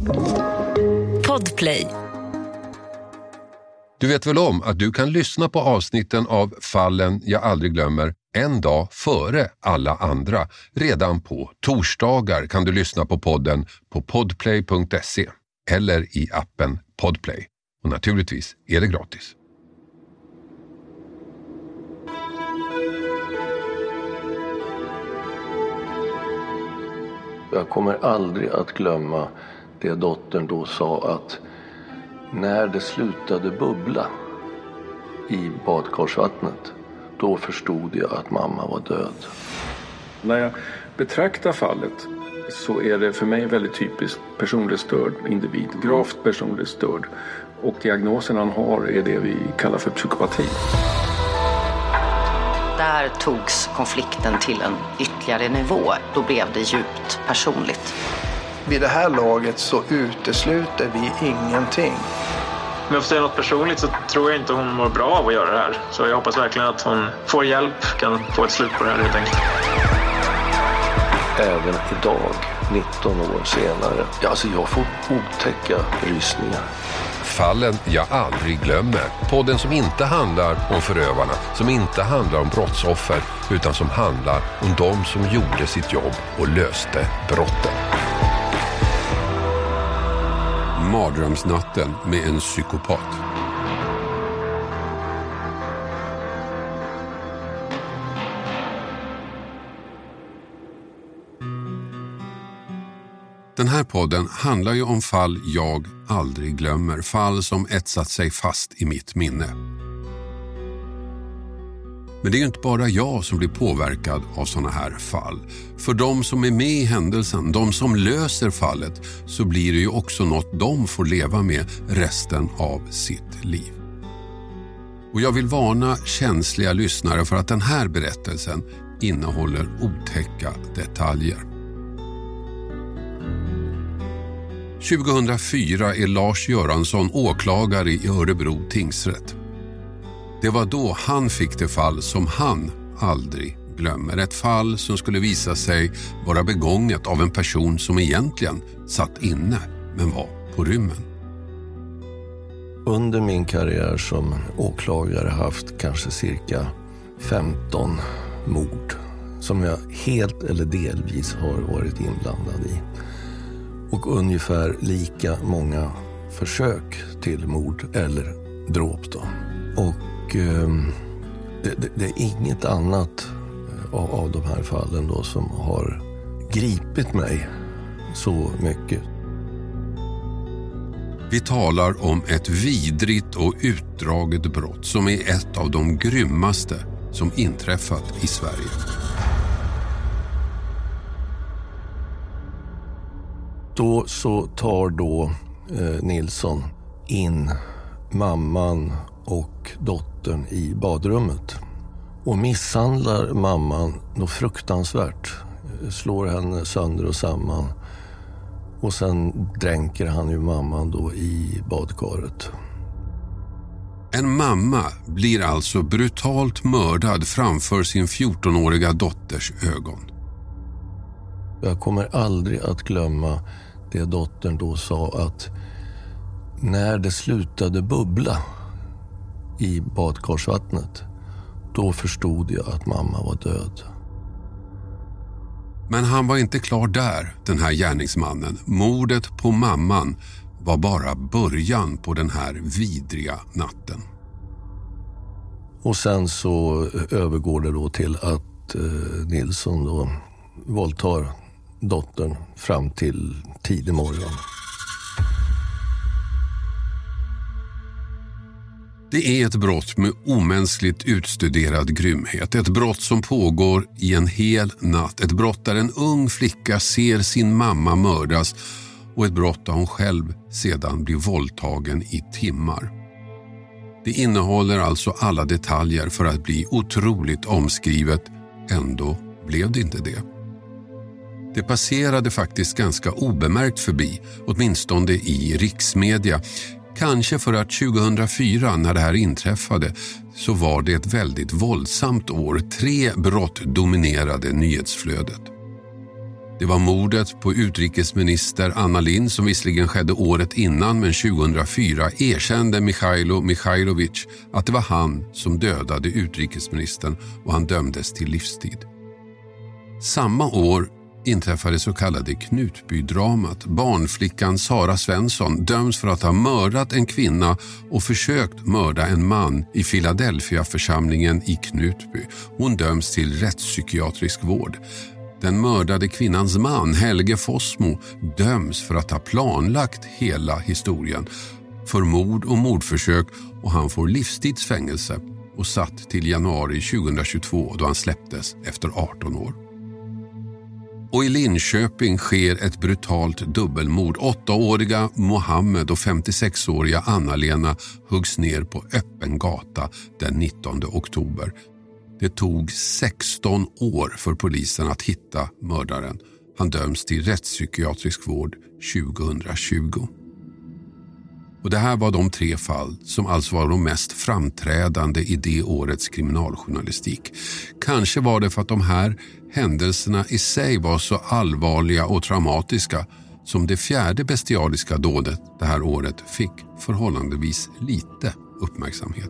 Podplay. Du vet väl om att du kan lyssna på avsnitten av Fallen jag aldrig glömmer en dag före alla andra. Redan på torsdagar kan du lyssna på podden på podplay.se eller i appen Podplay. Och naturligtvis är det gratis. Jag kommer aldrig att glömma det dottern då sa, att när det slutade bubbla i badkarsvattnet, då förstod jag att mamma var död. När jag betraktar fallet så är det för mig väldigt typiskt personligt störd individ, gravt personligt störd. Och diagnosen han har är det vi kallar för psykopati. Där togs konflikten till en ytterligare nivå. Då blev det djupt personligt. Vid det här laget så utesluter vi ingenting. Om jag får säga något personligt så tror jag inte hon mår bra av att göra det här. Så jag hoppas verkligen att hon får hjälp, kan få ett slut på det här helt enkelt. Även idag, 19 år senare, alltså jag får otäcka rysningar. Fallen jag aldrig glömmer. Podden som inte handlar om förövarna, som inte handlar om brottsoffer, utan som handlar om de som gjorde sitt jobb och löste brotten. Mardrömsnatten med en psykopat. Den här podden handlar ju om fall jag aldrig glömmer. Fall som etsat sig fast i mitt minne. Men det är ju inte bara jag som blir påverkad av såna här fall. För de som är med i händelsen, de som löser fallet, så blir det ju också något de får leva med resten av sitt liv. Och jag vill varna känsliga lyssnare för att den här berättelsen innehåller otäcka detaljer. 2004 är Lars Göransson åklagare i Örebro tingsrätt. Det var då han fick det fall som han aldrig glömmer. Ett fall som skulle visa sig vara begånget av en person som egentligen satt inne men var på rymmen. Under min karriär som åklagare haft kanske cirka 15 mord som jag helt eller delvis har varit inblandad i. Och ungefär lika många försök till mord eller dråp då. Och det är inget annat av de här fallen då som har gripit mig så mycket. Vi talar om ett vidrigt och utdraget brott som är ett av de grymmaste som inträffat i Sverige. Då så tar Nilsson in mamman och dottern i badrummet och misshandlar mamman något fruktansvärt. Slår henne sönder och samman och sen dränker han ju mamman då i badkaret. En mamma blir alltså brutalt mördad framför sin 14-åriga dotters ögon. Jag kommer aldrig att glömma det dottern då sa, att när det slutade bubbla i badkarsvattnet, då förstod jag att mamma var död. Men han var inte klar där, den här gärningsmannen. Mordet på mamman var bara början på den här vidriga natten. Och sen så övergår det då till att Nilsson då våldtar dottern fram till tidig morgon. Det är ett brott med omänskligt utstuderad grymhet. Ett brott som pågår i en hel natt. Ett brott där en ung flicka ser sin mamma mördas. Och ett brott där hon själv sedan blir våldtagen i timmar. Det innehåller alltså alla detaljer för att bli otroligt omskrivet. Ändå blev det inte det. Det passerade faktiskt ganska obemärkt förbi, åtminstone i riksmedia. Kanske för att 2004, när det här inträffade, så var det ett väldigt våldsamt år. 3 brott dominerade nyhetsflödet. Det var mordet på utrikesminister Anna Lindh som visserligen skedde året innan, men 2004 erkände Mikhailo Mikhailovich att det var han som dödade utrikesministern och han dömdes till livstid. Samma år inträffade så kallade Knutbydramat. Barnflickan Sara Svensson döms för att ha mördat en kvinna och försökt mörda en man i Philadelphia-församlingen i Knutby. Hon döms till rättspsykiatrisk vård. Den mördade kvinnans man, Helge Fossmo, döms för att ha planlagt hela historien för mord och mordförsök, och han får livstidsfängelse och satt till januari 2022 då han släpptes efter 18 år. Och i Linköping sker ett brutalt dubbelmord. 8-åriga Mohammed och 56-åriga Anna-Lena huggs ner på öppen gata den 19 oktober. Det tog 16 år för polisen att hitta mördaren. Han döms till rättspsykiatrisk vård 2020. Och det här var de 3 fall som alltså var de mest framträdande i det årets kriminaljournalistik. Kanske var det för att de här händelserna i sig var så allvarliga och traumatiska som det 4:e bestialiska dådet det här året fick förhållandevis lite uppmärksamhet.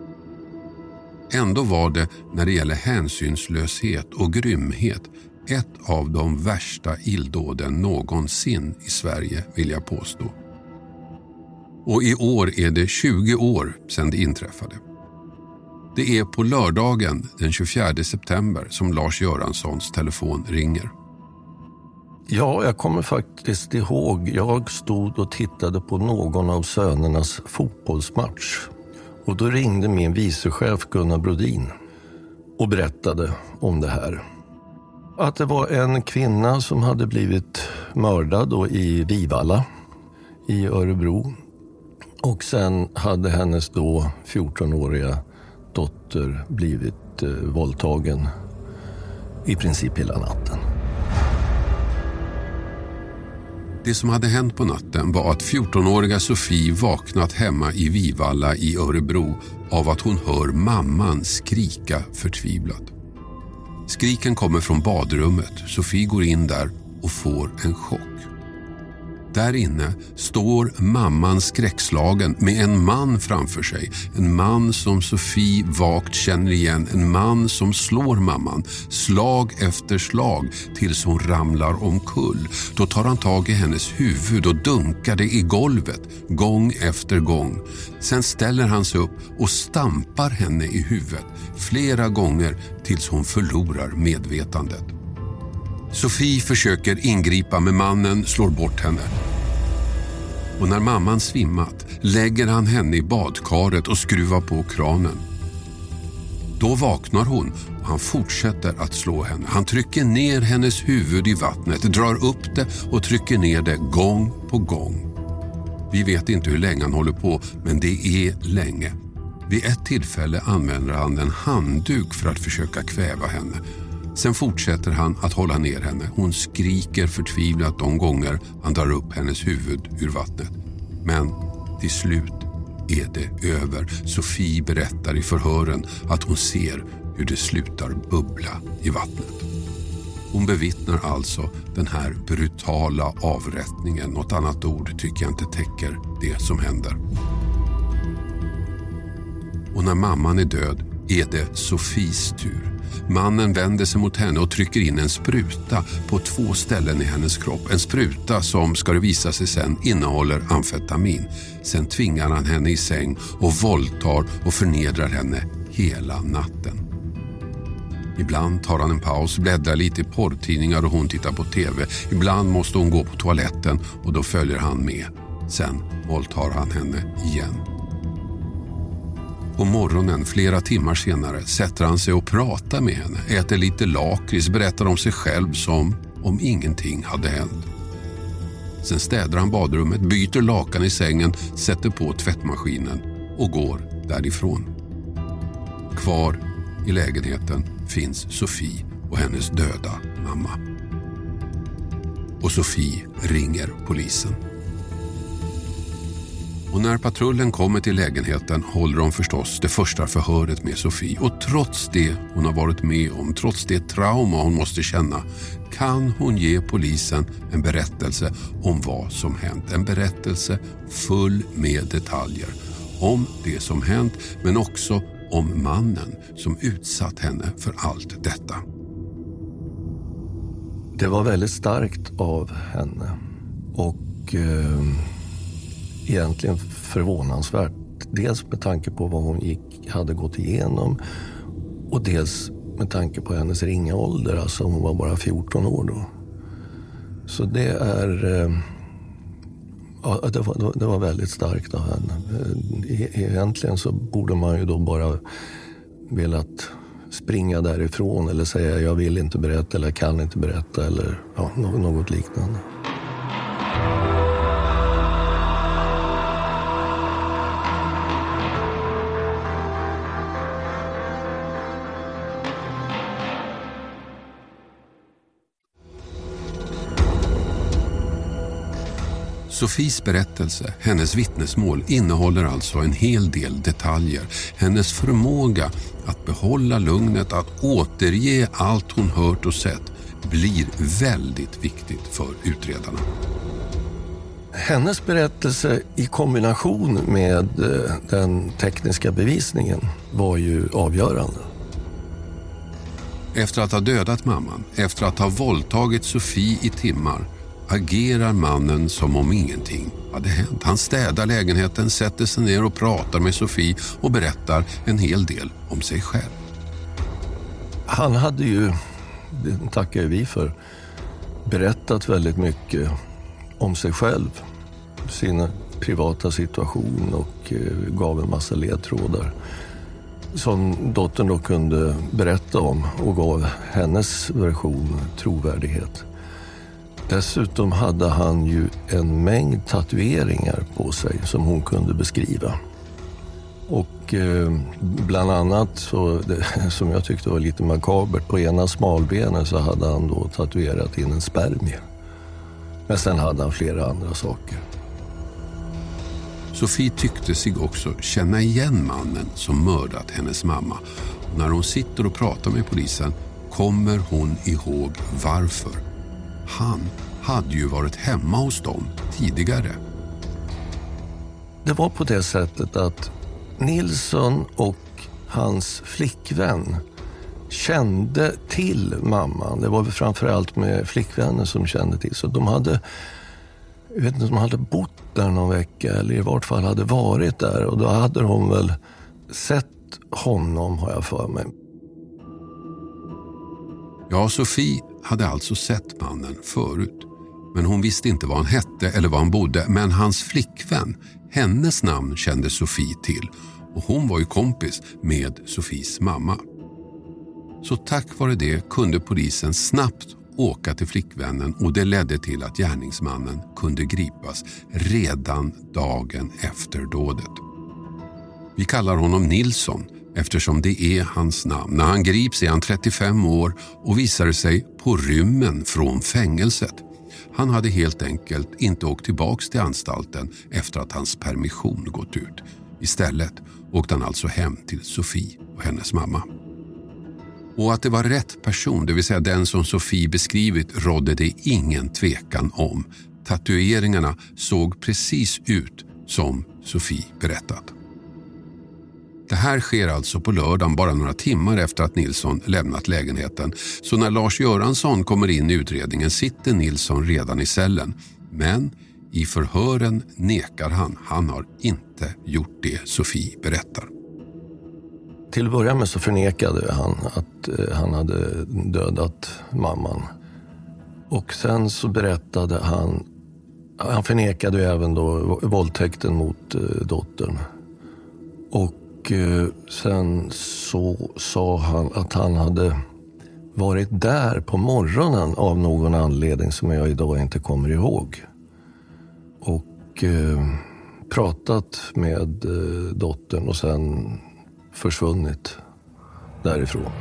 Ändå var det, när det gäller hänsynslöshet och grymhet, ett av de värsta illdåden någonsin i Sverige, vill jag påstå. Och i år är det 20 år sedan det inträffade. Det är på lördagen den 24 september som Lars Göranssons telefon ringer. Ja, jag kommer faktiskt ihåg. Jag stod och tittade på någon av sönernas fotbollsmatch. Och då ringde min vicechef Gunnar Brodin och berättade om det här. Att det var en kvinna som hade blivit mördad då i Vivalla i Örebro. Och sen hade hennes då 14-åriga dotter blivit våldtagen i princip hela natten. Det som hade hänt på natten var att 14-åriga Sofie vaknat hemma i Vivalla i Örebro av att hon hör mamman skrika förtvivlat. Skriken kommer från badrummet. Sofie går in där och får en chock. Där inne står mamman skräckslagen med en man framför sig. En man som Sofie vagt känner igen. En man som slår mamman slag efter slag tills hon ramlar omkull. Då tar han tag i hennes huvud och dunkar det i golvet gång efter gång. Sen ställer han sig upp och stampar henne i huvudet flera gånger tills hon förlorar medvetandet. Sofie försöker ingripa, med mannen slår bort henne. Och när mamman svimmat lägger han henne i badkaret och skruvar på kranen. Då vaknar hon och han fortsätter att slå henne. Han trycker ner hennes huvud i vattnet, drar upp det och trycker ner det gång på gång. Vi vet inte hur länge han håller på, men det är länge. Vid ett tillfälle använder han en handduk för att försöka kväva henne. Sen fortsätter han att hålla ner henne. Hon skriker förtvivlat de gånger han drar upp hennes huvud ur vattnet. Men till slut är det över. Sofie berättar i förhören att hon ser hur det slutar bubbla i vattnet. Hon bevittnar alltså den här brutala avrättningen. Något annat ord tycker jag inte täcker det som händer. Och när mamman är död är det Sofies tur. Mannen vänder sig mot henne och trycker in en spruta på 2 ställen i hennes kropp. En spruta som, ska det visa sig sen, innehåller amfetamin. Sen tvingar han henne i säng och våldtar och förnedrar henne hela natten. Ibland tar han en paus, bläddrar lite i porrtidningar och hon tittar på tv. Ibland måste hon gå på toaletten och då följer han med. Sen våldtar han henne igen. På morgonen, flera timmar senare, sätter han sig och pratar med henne, äter lite lakrits, berättar om sig själv som om ingenting hade hänt. Sen städar han badrummet, byter lakan i sängen, sätter på tvättmaskinen och går därifrån. Kvar i lägenheten finns Sofie och hennes döda mamma. Och Sofie ringer polisen. Och när patrullen kommer till lägenheten håller de förstås det första förhöret med Sofie. Och trots det hon har varit med om, trots det trauma hon måste känna, kan hon ge polisen en berättelse om vad som hänt. En berättelse full med detaljer om det som hänt, men också om mannen som utsatt henne för allt detta. Det var väldigt starkt av henne och egentligen förvånansvärt. Dels med tanke på vad hon hade gått igenom och dels med tanke på hennes ringa ålder. Alltså hon var bara 14 år då. Så det är... Ja, det var väldigt starkt av henne. Egentligen så borde man ju då bara velat springa därifrån eller säga jag vill inte berätta eller kan inte berätta eller ja, något liknande. Sofies berättelse, hennes vittnesmål, innehåller alltså en hel del detaljer. Hennes förmåga att behålla lugnet, att återge allt hon hört och sett, blir väldigt viktigt för utredarna. Hennes berättelse i kombination med den tekniska bevisningen var ju avgörande. Efter att ha dödat mamman, efter att ha våldtagit Sofie i timmar, agerar mannen som om ingenting hade hänt. Han städar lägenheten, sätter sig ner och pratar med Sofie och berättar en hel del om sig själv. Han hade ju, det tackar vi för, berättat väldigt mycket om sig själv, sin privata situation och gav en massa ledtrådar som dottern då kunde berätta om och gav hennes version trovärdighet. Dessutom hade han ju en mängd tatueringar på sig som hon kunde beskriva. Och bland annat, så som jag tyckte var lite makabert, på ena smalbenen så hade han då tatuerat in en spermie. Men sen hade han flera andra saker. Sofie tyckte sig också känna igen mannen som mördat hennes mamma. Och när hon sitter och pratar med polisen kommer hon ihåg varför. Han hade ju varit hemma hos dem tidigare. Det var på det sättet att Nilsson och hans flickvän kände till mamman. Det var framförallt med flickvännen som kände till. Så de hade, jag vet inte, de hade bott där någon vecka eller i vart fall hade varit där. Och då hade de väl sett honom, har jag för mig. Ja, Sofie hade alltså sett mannen förut. Men hon visste inte vad han hette eller var han bodde. Men hans flickvän, hennes namn kände Sofie till. Och hon var ju kompis med Sofies mamma. Så tack vare det kunde polisen snabbt åka till flickvännen. Och det ledde till att gärningsmannen kunde gripas redan dagen efter dådet. Vi kallar honom Nilsson eftersom det är hans namn. När han grips är han 35 år och visade sig på rymmen från fängelset. Han hade helt enkelt inte åkt tillbaks till anstalten efter att hans permission gått ut. Istället åkte han alltså hem till Sofie och hennes mamma. Och att det var rätt person, det vill säga den som Sofie beskrivit, rådde det ingen tvekan om. Tatueringarna såg precis ut som Sofie berättat. Det här sker alltså på lördagen, bara några timmar efter att Nilsson lämnat lägenheten. Så när Lars Göransson kommer in i utredningen sitter Nilsson redan i cellen. Men i förhören nekar han. Han har inte gjort det Sofie berättar. Till att börja med så förnekade han att han hade dödat mamman. Och sen så berättade han förnekade även då våldtäkten mot dottern. Och sen så sa han att han hade varit där på morgonen av någon anledning som jag idag inte kommer ihåg. Och pratat med dottern och sen försvunnit därifrån.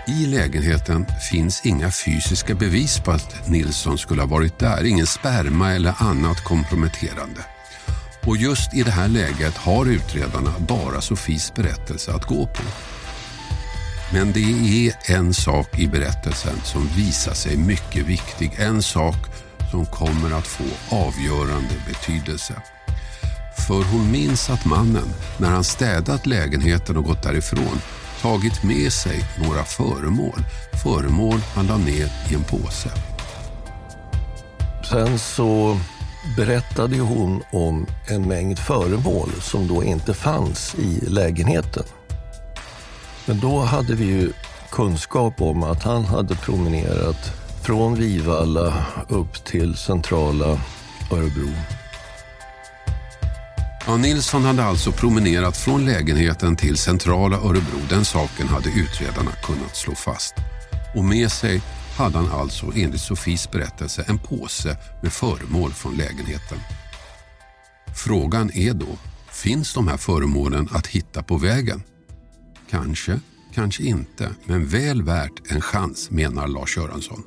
I lägenheten finns inga fysiska bevis på att Nilsson skulle ha varit där, ingen sperma eller annat komprometterande. Och just i det här läget har utredarna bara Sofies berättelse att gå på. Men det är en sak i berättelsen som visar sig mycket viktig, en sak som kommer att få avgörande betydelse. För hon minns att mannen, när han städat lägenheten och gått därifrån, tagit med sig några föremål han la ner i en påse. Sen så berättade hon om en mängd föremål som då inte fanns i lägenheten. Men då hade vi ju kunskap om att han hade promenerat från Vivalla upp till centrala Örebro. Ja, Nilsson hade alltså promenerat från lägenheten till centrala Örebro. Den saken hade utredarna kunnat slå fast. Och med sig hade han alltså enligt Sofies berättelse en påse med föremål från lägenheten. Frågan är då, finns de här föremålen att hitta på vägen? Kanske, kanske inte, men väl värt en chans, menar Lars Göransson.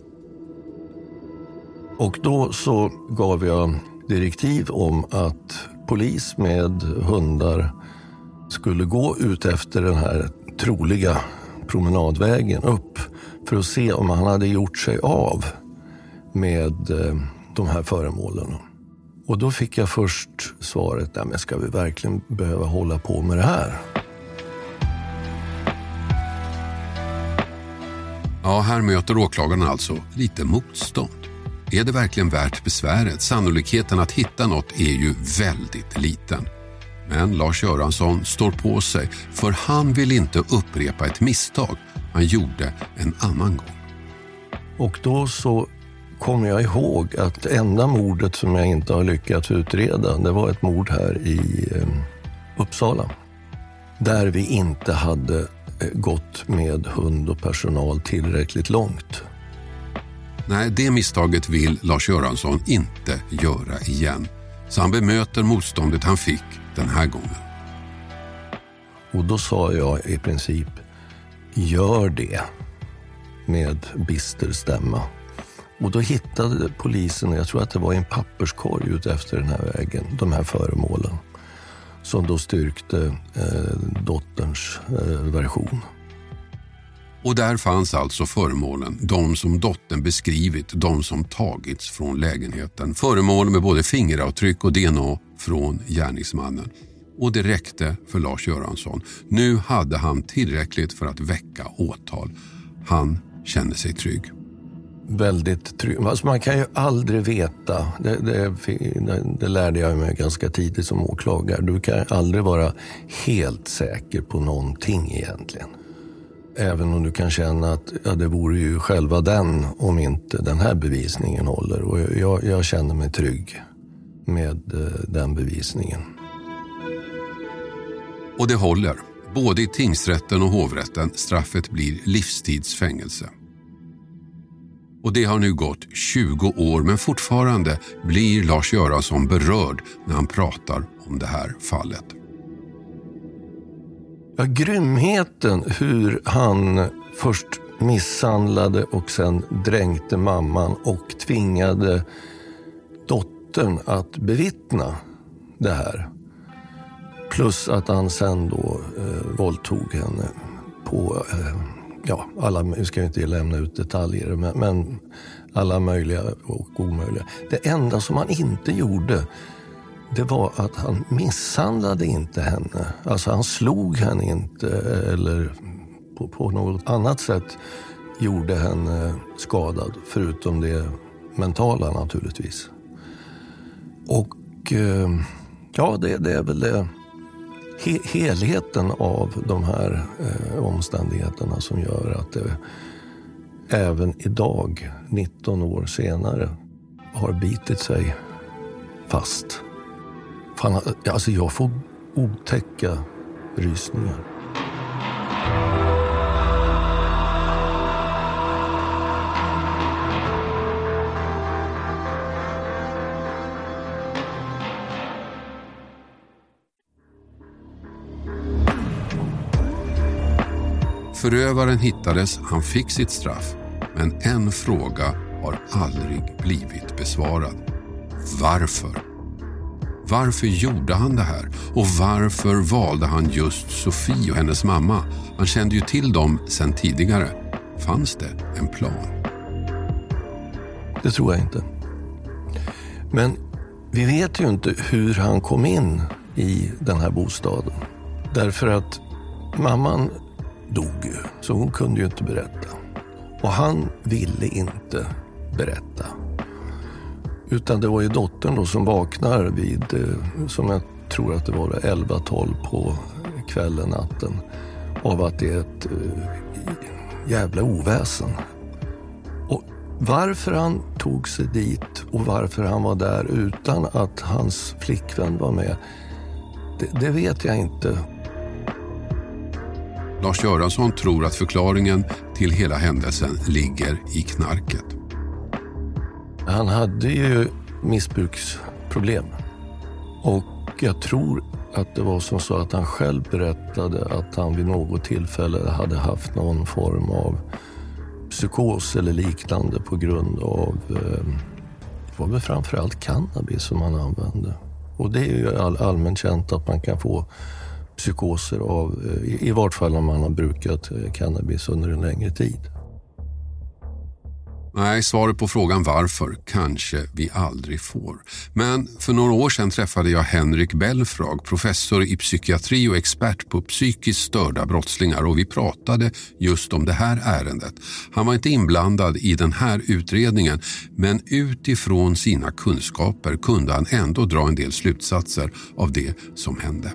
Och då så gav jag direktiv om att polis med hundar skulle gå ut efter den här troliga promenadvägen upp för att se om han hade gjort sig av med de här föremålen. Och då fick jag först svaret, men ska vi verkligen behöva hålla på med det här? Ja, här möter åklagarna alltså lite motstånd. Är det verkligen värt besväret? Sannolikheten att hitta något är ju väldigt liten. Men Lars Göransson står på sig, för han vill inte upprepa ett misstag han gjorde en annan gång. Och då så kommer jag ihåg att enda mordet som jag inte har lyckats utreda, det var ett mord här i Uppsala. Där vi inte hade gått med hund och personal tillräckligt långt. Nej, det misstaget vill Lars Göransson inte göra igen. Så han bemöter motståndet han fick den här gången. Och då sa jag i princip, gör det, med bister stämma. Och då hittade polisen, jag tror att det var en papperskorg ut efter den här vägen, de här föremålen. Som då styrkte dotterns version. Och där fanns alltså föremålen, de som dottern beskrivit, de som tagits från lägenheten. Föremål med både fingeravtryck och DNA från gärningsmannen. Och det räckte för Lars Göransson. Nu hade han tillräckligt för att väcka åtal. Han kände sig trygg. Väldigt trygg. Alltså man kan ju aldrig veta, det lärde jag mig ganska tidigt som åklagare. Du kan aldrig vara helt säker på någonting egentligen. Även om du kan känna att det vore ju själva den om inte den här bevisningen håller. Och jag känner mig trygg med den bevisningen. Och det håller. Både i tingsrätten och hovrätten, straffet blir livstidsfängelse. Och det har nu gått 20 år, men fortfarande blir Lars Göransson berörd när han pratar om det här fallet. Ja, grymheten hur han först misshandlade och sen dränkte mamman och tvingade dottern att bevittna det här. Plus att han sen då våldtog henne på, vi ska ju inte lämna ut detaljer, men alla möjliga och omöjliga. Det enda som han inte gjorde, det var att han misshandlade inte henne. Alltså han slog henne inte eller på något annat sätt gjorde henne skadad. Förutom det mentala naturligtvis. Och det är väl det. Helheten av de här omständigheterna som gör att det även idag, 19 år senare, har bitit sig fast. Alltså jag får otäcka rysningar. Förövaren hittades, han fick sitt straff. Men en fråga har aldrig blivit besvarad. Varför? Varför gjorde han det här? Och varför valde han just Sofie och hennes mamma? Han kände ju till dem sedan tidigare. Fanns det en plan? Det tror jag inte. Men vi vet ju inte hur han kom in i den här bostaden. Därför att mamman dog ju, så hon kunde ju inte berätta. Och han ville inte berätta. Utan det var ju dottern då som vaknar vid, som jag tror att det var 11-12 på kvällen, natten, av att det är ett jävla oväsen. Och varför han tog sig dit och varför han var där utan att hans flickvän var med, det vet jag inte. Lars Göransson tror att förklaringen till hela händelsen ligger i knarket. Han hade ju missbruksproblem. Och jag tror att det var som så att han själv berättade att han vid något tillfälle hade haft någon form av psykos eller liknande på grund av, det var väl framförallt cannabis som han använde. Och det är ju allmänt känt att man kan få psykoser av, i vart fall om man har brukat cannabis under en längre tid. Nej, svaret på frågan varför kanske vi aldrig får. Men för några år sedan träffade jag Henrik Belfrage, professor i psykiatri och expert på psykiskt störda brottslingar, och vi pratade just om det här ärendet. Han var inte inblandad i den här utredningen, men utifrån sina kunskaper kunde han ändå dra en del slutsatser av det som hände.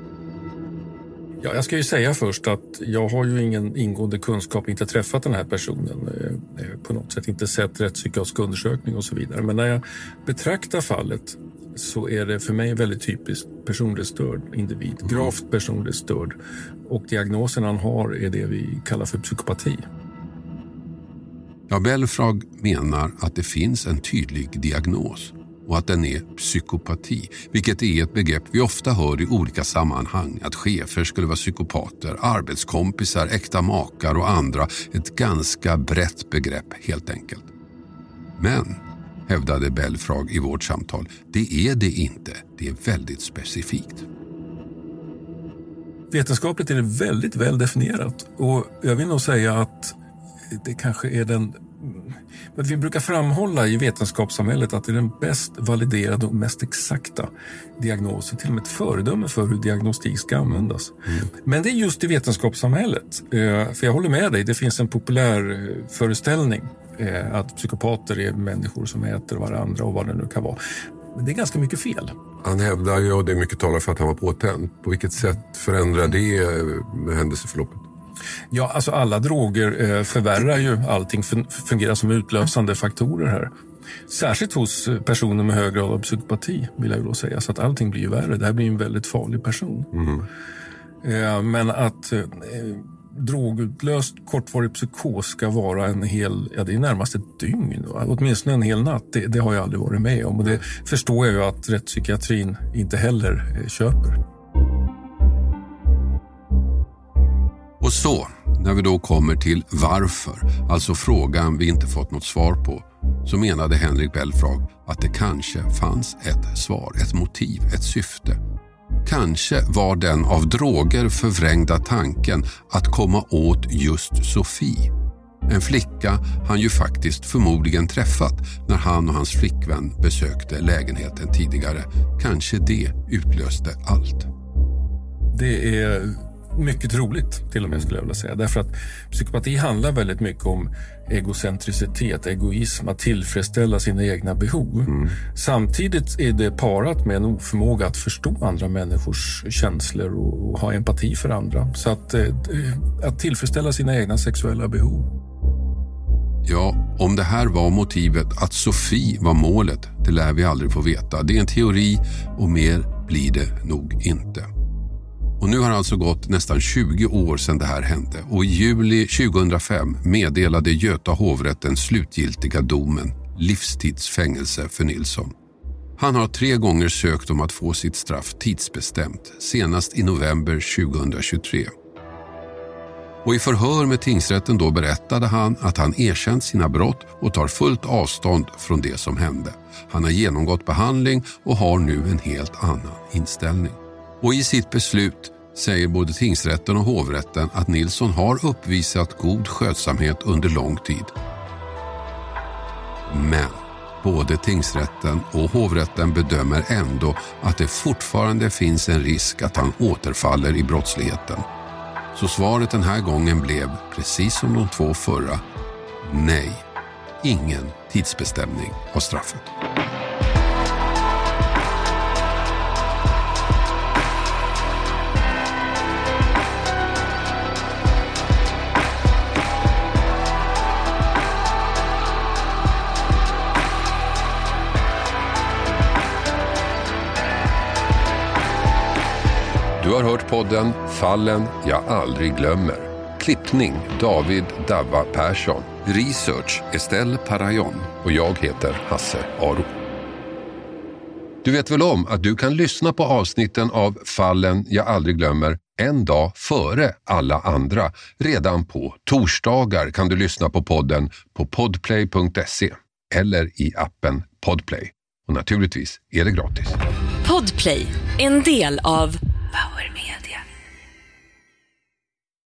Ja, jag ska ju säga först att jag har ju ingen ingående kunskap, inte träffat den här personen på något sätt, inte sett rättspsykiatrisk undersökning och så vidare. Men när jag betraktar fallet så är det för mig väldigt typiskt personligt störd individ, gravt personligt störd. Och diagnosen han har är det vi kallar för psykopati. Ja, Belfrage menar att det finns en tydlig diagnos och att den är psykopati, vilket är ett begrepp vi ofta hör i olika sammanhang, att chefer skulle vara psykopater, arbetskompisar, äkta makar och andra, ett ganska brett begrepp helt enkelt. Men, hävdade Belfrage i vårt samtal, det är det inte, det är väldigt specifikt. Vetenskapligt är det väldigt väl definierat, och jag vill nog säga att det kanske är den... Men vi brukar framhålla i vetenskapssamhället att det är den bäst validerade och mest exakta diagnosen, till och med ett föredöme för hur diagnostik ska användas. Men det är just i vetenskapssamhället, för jag håller med dig, det finns en populär föreställning att psykopater är människor som äter varandra och vad det nu kan vara. Men det är ganska mycket fel. Han hävdar ju, och det är mycket talar för att han var påtänd. På vilket sätt förändrar det händelseförloppet? Ja, alltså alla droger förvärrar ju allting, fungerar som utlösande faktorer här. Särskilt hos personer med hög grad av psykopati vill jag ju då säga, så att allting blir ju värre. Det här blir en väldigt farlig person. Men att drogutlöst kortvarig psykos ska vara en hel, ja det är närmast ett dygn, åtminstone en hel natt, det har jag aldrig varit med om, och det förstår jag ju att rättspsykiatrin inte heller köper. Och så, när vi då kommer till varför, alltså frågan vi inte fått något svar på, så menade Henrik Belfrage att det kanske fanns ett svar, ett motiv, ett syfte. Kanske var den av droger förvrängda tanken att komma åt just Sofie. En flicka han ju faktiskt förmodligen träffat när han och hans flickvän besökte lägenheten tidigare. Kanske det utlöste allt. Det är mycket troligt till och med, skulle jag vilja säga. Därför att psykopati handlar väldigt mycket om egocentricitet, egoism, att tillfredsställa sina egna behov. Samtidigt är det parat med en oförmåga att förstå andra människors känslor och ha empati för andra. Så att tillfredsställa sina egna sexuella behov. Ja, om det här var motivet, att Sofie var målet, det lär vi aldrig få veta. Det är en teori och mer blir det nog inte. Och nu har alltså gått nästan 20 år sedan det här hände, och i juli 2005 meddelade Göta hovrätt den slutgiltiga domen, livstidsfängelse för Nilsson. Han har 3 gånger sökt om att få sitt straff tidsbestämt, senast i november 2023. Och i förhör med tingsrätten då berättade han att han erkänt sina brott och tar fullt avstånd från det som hände. Han har genomgått behandling och har nu en helt annan inställning. Och i sitt beslut säger både tingsrätten och hovrätten att Nilsson har uppvisat god skötsamhet under lång tid. Men både tingsrätten och hovrätten bedömer ändå att det fortfarande finns en risk att han återfaller i brottsligheten. Så svaret den här gången blev, precis som de 2 förra, nej. Ingen tidsbestämning av straffet. Du har hört podden Fallen jag aldrig glömmer. Klippning David Davva Persson. Research Estelle Parayon. Och jag heter Hasse Aro. Du vet väl om att du kan lyssna på avsnitten av Fallen jag aldrig glömmer en dag före alla andra. Redan på torsdagar kan du lyssna på podden på podplay.se eller i appen Podplay. Och naturligtvis är det gratis. Podplay, en del av